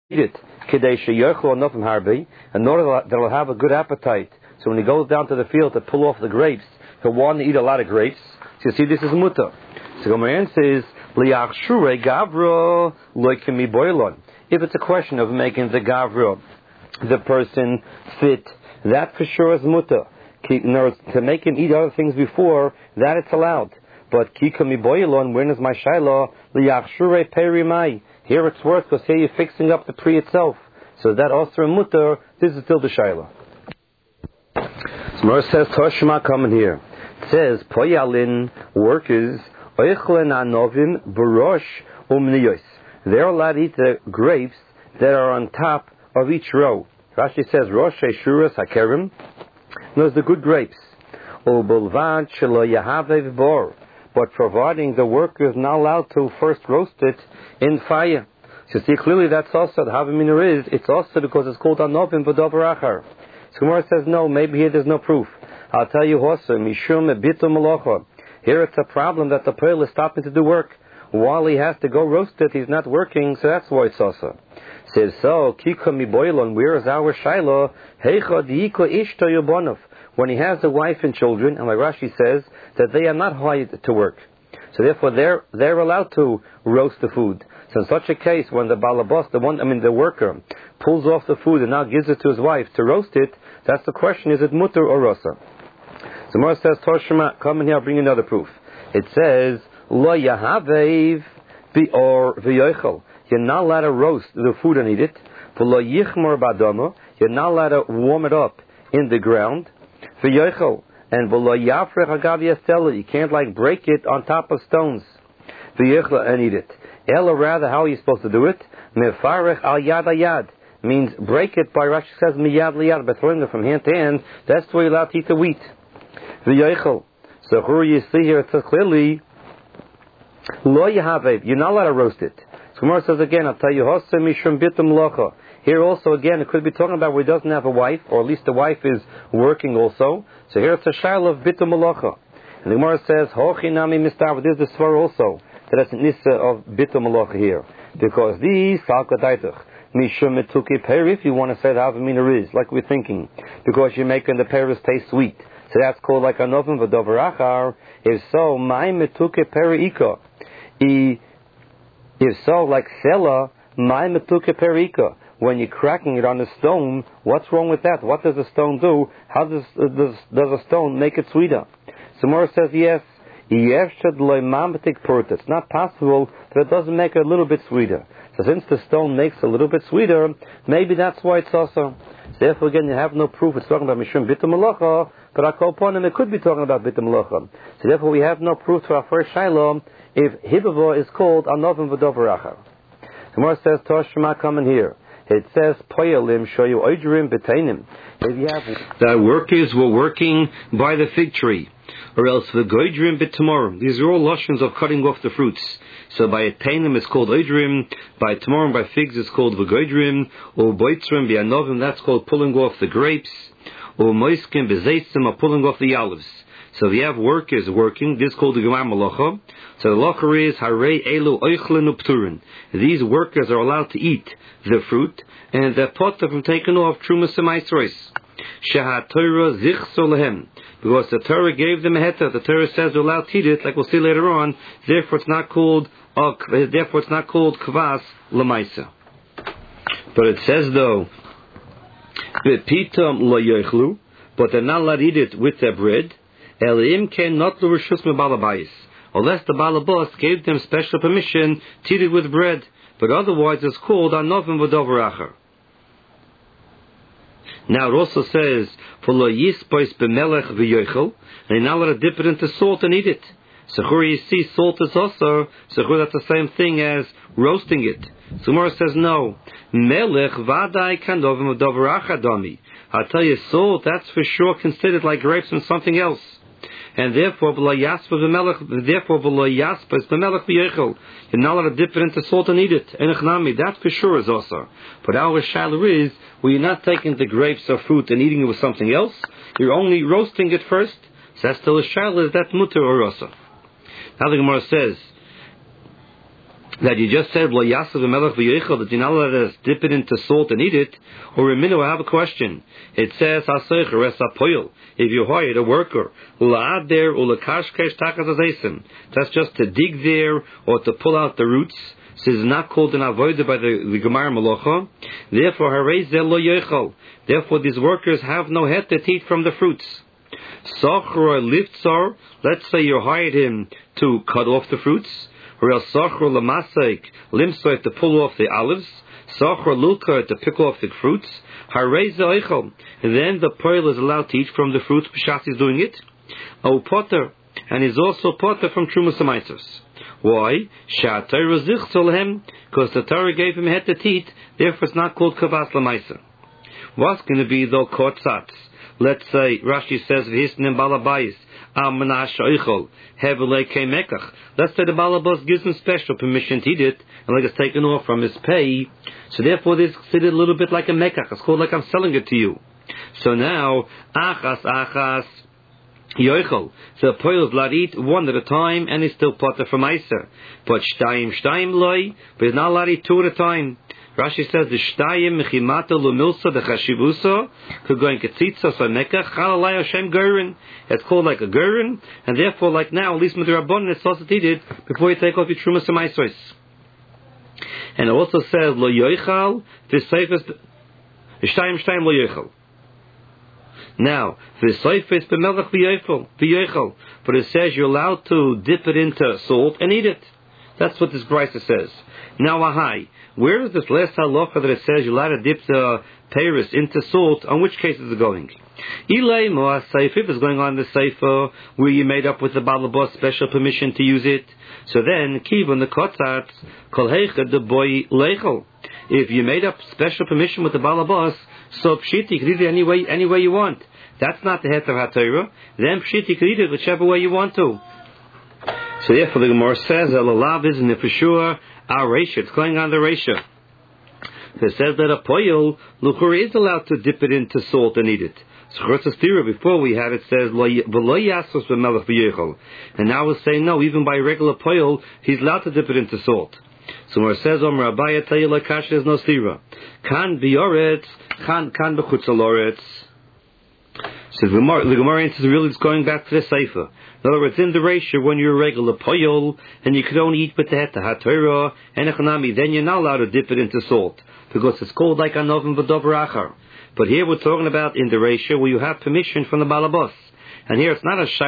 it in order that they'll have a good appetite. So when he goes down to the field to pull off the grapes, he'll want to eat a lot of grapes. So you see, this is mutter. So my answer is gavra loikemi boilon. If it's a question of making the gavra, the person, fit, that for sure is mutter. To make him eat other things before, that it's allowed. But kikami boilon, when is my shaila? Liachshure perimai. Here it's worse because here you're fixing up the pre itself. So that also mutter, this is still the shaila. So Mar says, Toshma coming here. It says, Poyalin, workers, Oichlen anovim, Barosh, umniyos. They're allowed to eat the grapes that are on top of each row. Rashi says, Rosh Shuras Hakerim. Those are the good grapes. Ubulvad shelo yahavev bor. But providing the worker is not allowed to first roast it in fire. So see, clearly that's also, the Havamina is, it's also because it's called Anovim V'Dover Achar. So Gemara says, no, maybe here there's no proof. I'll tell you also, Mishum Bitu Malacha. Here it's a problem that the Pearl is stopping to do work. While he has to go roast it, he's not working, so that's why it's also. Says, so, Kika Mi Boilon, where is our Shiloh? Heicha Diiko Ishto Yobonov. When he has a wife and children, and like Rashi says, that they are not hired to work. So therefore they're allowed to roast the food. So in such a case, when the balabas, the worker, pulls off the food and now gives it to his wife to roast it, that's the question, is it mutter or rasa? So Mara says, Toshima, come in here, I'll bring another proof. It says, Lo yahavev or v'yoichel. You're not allowed to roast the food and eat it. V'lo yichmor badama. You're not allowed to warm it up in the ground. V'yoichel. And v'lo yafrech agav yasela. You can't break it on top of stones. V'yoichel and eat it. Ella, rather, how are you supposed to do it? Mefarech al yad ayad. Means break it by, Rashi says, miyad liyad, by throwing it from hand to hand. That's the way you're allowed to eat the wheat. V'yoichel. So here you see here, it says clearly, Lo yahavev, you're not allowed to roast it. So Gemara says again, I'll tell you, Hosse mishum bitum locha. Here also again, it could be talking about where he doesn't have a wife, or at least the wife is working also. So here it's a shaila of bitum locha. And the Gemara says, Hochi nami mistav, there's the svar also, that it's nissa of bitum locha here. Because these, salkadaitach, mishum etuki peri, if you want to say the havamina is, like we're thinking, because you're making the peris taste sweet. So that's called like anovim v'dover achar. If so, my metuke periika. If so, like sela, my metuke periika. When you're cracking it on a stone, what's wrong with that? What does a stone do? How does a stone make it sweeter? So Mora says yes. It's not possible that it doesn't make it a little bit sweeter. So since the stone makes it a little bit sweeter, maybe that's why it's also. So therefore again, you have no proof it's talking about Mishum Bitum Malacha, but I call upon him, it could be talking about Bitum Malacha. So therefore we have no proof to our first Shiloh if Hibava is called Anovim V'Dover Achar. The Gemara says, Toshma, come in here. It says, Poyalim shoyu oidrim betainim. If you have the workers were working by the fig tree, or else the goidrim b'tamorim. These are all lotions of cutting off the fruits. So by a tainim it's called oidrim, by tamorim, by figs it's called v'goidrim, or boitzrim b'anovim, that's called pulling off the grapes, or moiskim b'zeitzim, or pulling off the olives. So if you have workers working, this is called the Gemara Malacha. So the Malacha is Harei Elu Oichlen Upturin. These workers are allowed to eat the fruit, and they're potter from taking off Trumas and Maisrois. Sheha Torah Zichso Lehem. Because the Torah gave them a heta. The Torah says they're allowed to eat it, like we'll see later on. Therefore it's not called Kvas Lamaisa. But it says though, Pitam Lo Yoichlu, but they're not allowed to eat it with their bread. Unless the balabas gave them special permission to eat it with bread, but otherwise it's called anovim v'dover achar. Now it also says for lo yispos b'melech v'yochel, and you're not allowed to dip it into salt and eat it. So here you see salt is also, so here that's the same thing as roasting it. So Gemara says no. Melech vadai kanovim v'dover achar dami. I'll tell you, salt that's for sure considered like grapes and something else. And therefore, you're not allowed to dip it into salt and eat it. That for sure is also. But our shaila is, well, you're not taking the grapes or fruit and eating it with something else. You're only roasting it first. So that's still a shaila, is that mutter or also. Now the Gemara says, that you just said lo yasav v'melech v'yochel, that you're not allowed to dip it into salt and eat it, or in minute I have a question. It says hasecher es apoyel, if you hired a worker la'ader ulakashkesh takas azesim, that's just to dig there or to pull out the roots. This is not called an avodah by the Gemara Malocha. Therefore harei ze lo yochel, therefore these workers have no head to eat from the fruits. Sachra liftzar, let's say you hired him to cut off the fruits. Or else sachra lamasek, limsoy to pull off the olives. Sachra lulka to pick off the fruits. Harei ze oichel, then the poil is allowed to eat from the fruits. B'shas is doing it. O potter, and is also potter from trumas amaisos. Why? Shatayra zichzolhem, because the Torah gave him head to eat. Therefore, it's not called kavas lamaisa. What's going to be though kotzatz? Let's say Rashi says v'hisnim balabayis amanash oichel hevelei kemekach. Let's say the balabas gives him special permission to eat it, and like it's taken off from his pay. So therefore, this is considered a little bit like a mekach. It's called like I'm selling it to you. So now achas yoichel. So the poil is allowed to eat one at a time, and he's still potter from Meiser. But shtayim loy, but he's not allowed to eat two at a time. Rashi says the shtayim mechimata lumilsa the chashivusa kugoin ketzitza samekach chalalay Hashem gerin. It's called like a gerin, and therefore, like now, at least with the rabbanon, it's also eated before you take off your trumas and meisos. And it also says lo yoichal v'seifes shtayim lo yoichal. Now, v'seifes b'melech v'yoichal, but it says you're allowed to dip it into salt and eat it. That's what this brisa says. Now, ahai, where is this last halacha that it says you're allowed to dip the peiros into salt? On which case is it going? Ilay moa seifif is going on the seifa where you made up with the balabos special permission to use it. So then, kivon the kotzatz kol heicha de boy leichel. If you made up special permission with the balabos, so pshiti you can eat it any way you want. That's not the head of HaTorah. Then pshiti you can eat it whichever way you want to. So therefore the Gemara says Elalav isn't it for sure our ratio. It's going on the ratio. It says that a poil luchur is allowed to dip it into salt and eat it. So before we had it says v'lo yasos b'melech v'yochel, and now we're saying no, even by regular poil he's allowed to dip it into salt. So where it says Omer Abaya tell you like kasha is no stira. Kan b'yoretz, kan b'chutz loretz. So the Gemara answers really it's going back to the Sefer. In other words, in the ratio, when you're a regular poyol, and you could only eat with the HaTorah and Echanami, then you're not allowed to dip it into salt, because it's called like Anovim V'Dover Achar. But here we're talking about in the ratio where you have permission from the Balabos. And here it's not a